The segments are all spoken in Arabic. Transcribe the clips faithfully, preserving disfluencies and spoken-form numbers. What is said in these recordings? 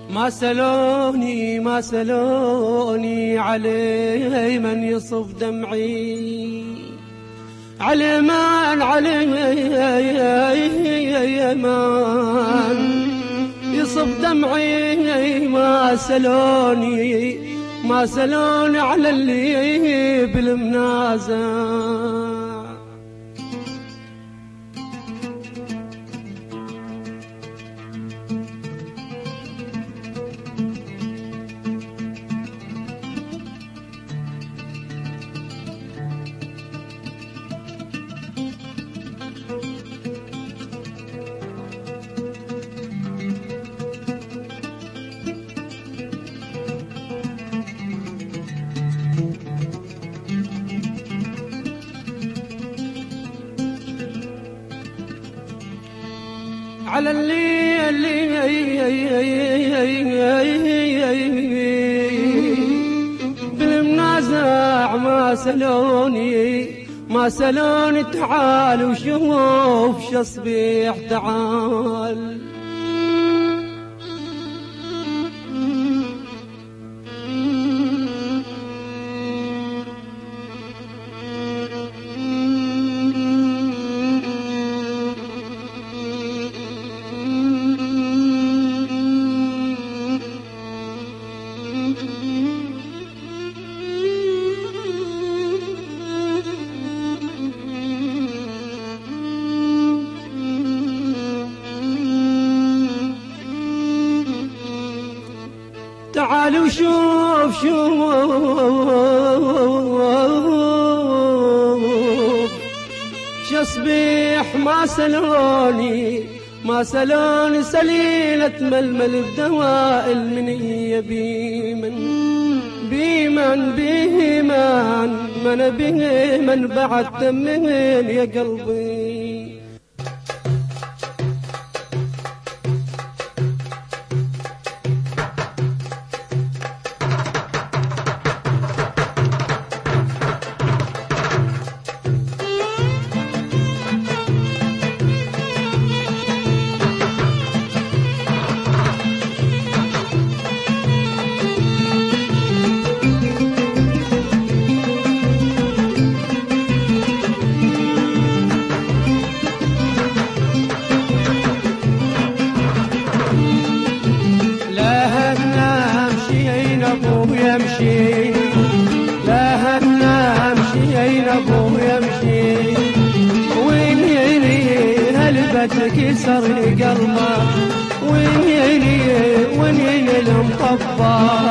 ما سلوني ما سلوني علي من يصف دمعي، علي من علي من يصف دمعي. ما سلوني ما سلوني على اللي بالمنازع. على اللي بالمنازع ما سلوني ما سلوني. تعال وشوف شصبيح تعال. تعال وشوف شوف شصبيح ما سلوني ما سلوني. سليلة ململ بدواء المنية بيمن بيمن بيمن من بيمن بعد تمن يا قلبي. يمشي لا هنا امشي ابو يمشي وين يلي هلبتك يسر قلبه وين يلي وين يلي المطبه.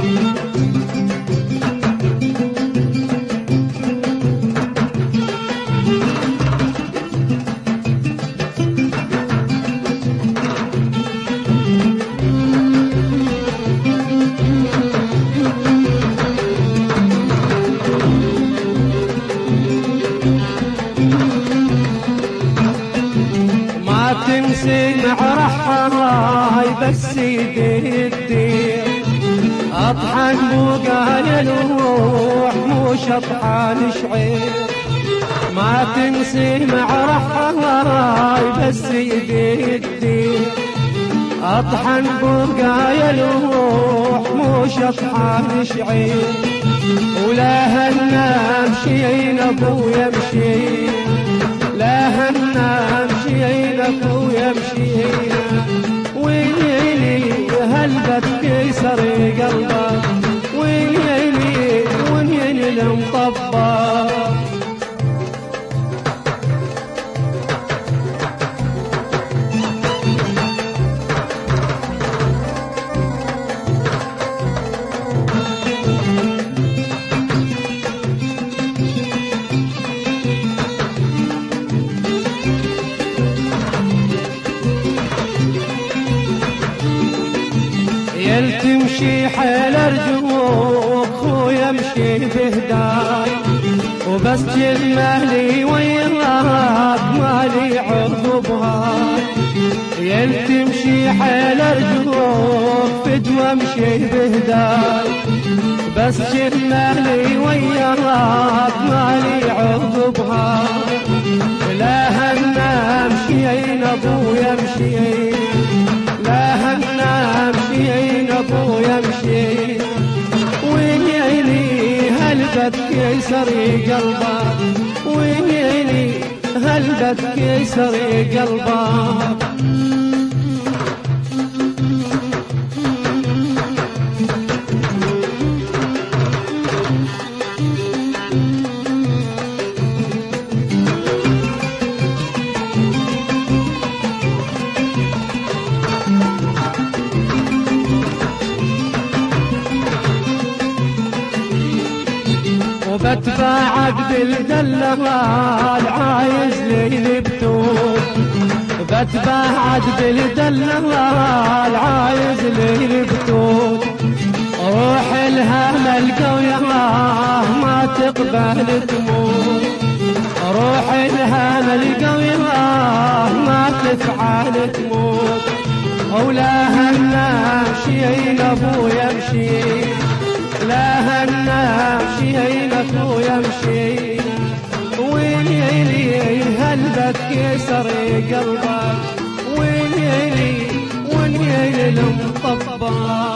تنسي معرحها بس يدير اطحن مو قايل روح مو شطحان شعير. ما تنسي معرحها بس يدير اطحن مو قايل روح مو شطحان شعير. ولا هنا مشينا ابو يمشي لا هنا مشينا ويا مشينا ويلي هلبت كيسر قلبه ويلي ويلي المطبه. تمشي حيل ارجوك خويا امشي بهداي وبس جل مهلي وياك مالي عقب هاي. يل تمشي حيل ارجوك فدوى امشي بهداي بس جل مهلي وياك مالي عقب هاي. لا هنا مشينا ابويا مشينا لا هنا مشينا كسر قلبه ويلي هل كسر قلبه. وبتباعد بالدلال عايز لي بتوب، بتباعد بالدلال عايز لي بتوب. روح الهم القوية ما تقبل تموت، روح الهم القوية ما تفعل تموت. ولا هالنامشي لابو يمشي، لا هالنامشي لابو يمشي. ويلي هل كسر قلبك ويلي ويلي المطبق.